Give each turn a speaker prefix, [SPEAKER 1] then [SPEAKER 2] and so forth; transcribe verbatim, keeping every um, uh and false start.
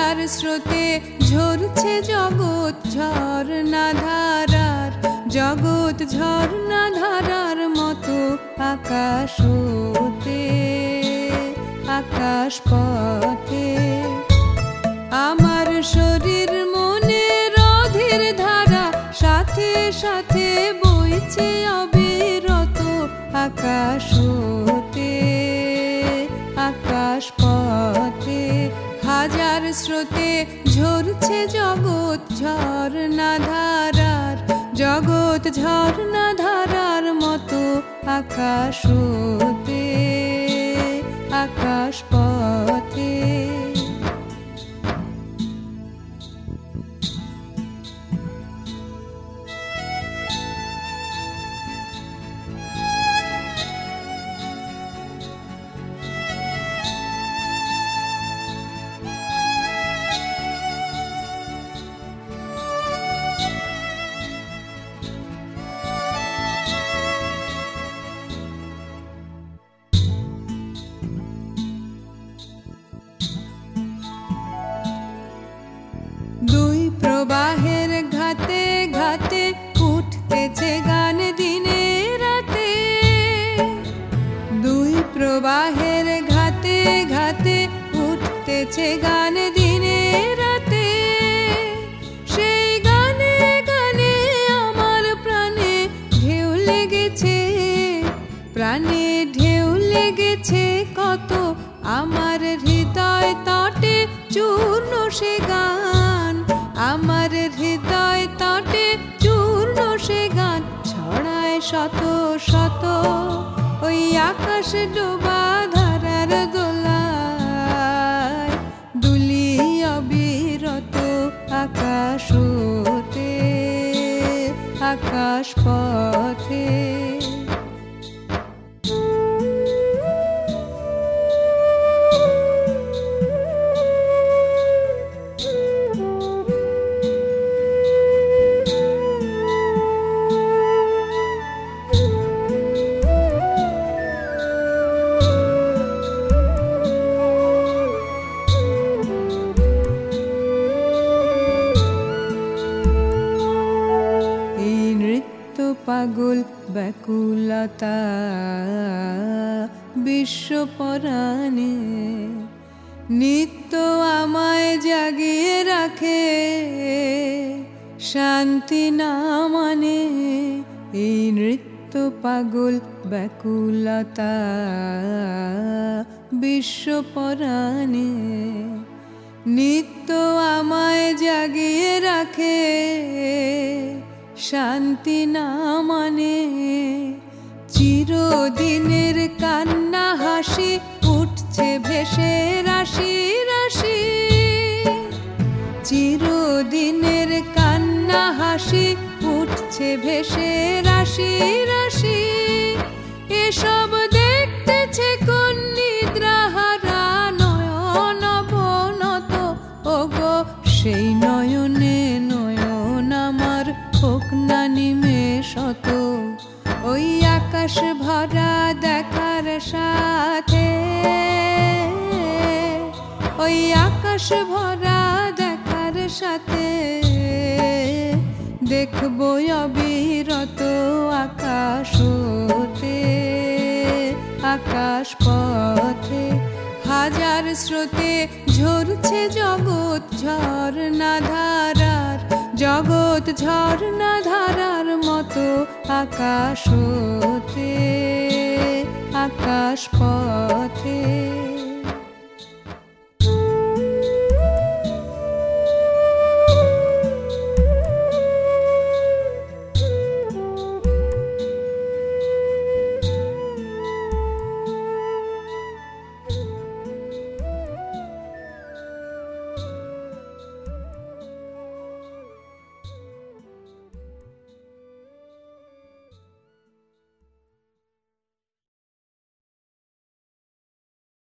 [SPEAKER 1] হাজার স্রোতে ঝরছে জগৎ ঝর্ণা ধারার, জগৎ ঝর্ণা ধারার মতো আকাশ হতে আকাশ পথে। আমার শরীর মনের অধীর ধারা সাথে সাথে বইছে অবিরত আকাশ হতে আকাশ পথে। হাজার স্রোতে ঝরছে জগৎ ঝর্ণা ধারার, জগৎ ঝর্ণা ধারার মতো আকাশ হতে আকাশ পথে। দুই প্রবাহের ঘাতে ঘাতে উঠতেছে গান দিনে রাতে, দুই প্রবাহের ঘাতে ঘাতে উঠতেছে গান দিনে রাতে। সেই গানে গানে আমার প্রাণে ঢেউ লেগেছে, প্রাণে ঢেউ লেগেছে কত, আমার হৃদয় তটে চূর্ণ সে গান, আমার হৃদয় তটে চূর্ণ সে গান। ছড়ায় শত শত ওই আকাশ ডোবা ধারার দোলায়, দুলি অবিরত আকাশ হতে আকাশ পথে। পাগল ব্যাকুলতা বিশ্ব পরাণে, নিত্য আমায় জাগিয়ে রাখে শান্তি না মানে। এই নৃত্য পাগল ব্যাকুলতা বিশ্ব পরাণে, নিত্য আমায় জাগিয়ে রাখে শান্তি না মানে। চিরদিনের কান্না হাসি উঠছে ভেসে রাশি রাশি, চিরদিনের কান্না হাসি উঠছে ভেসে রাশি রাশি। এসব দেখতেছে কোন নিদ্রাহারা নয়ন অবনত, ওগো সেই নয়নে নয়ন আমার হোক না নিমেষত। ওই আকাশ ভরা দেখার সাথে, ওই আকাশ ভরা দেখার সাথে দেখবো অবিরত আকাশ হতে আকাশ পথে। হাজার স্রোতে ঝরছে জগৎ ঝর্ণা ধারার, জগৎ ঝর্ণা ধারার মতো আকাশ হতে আকাশ পথে।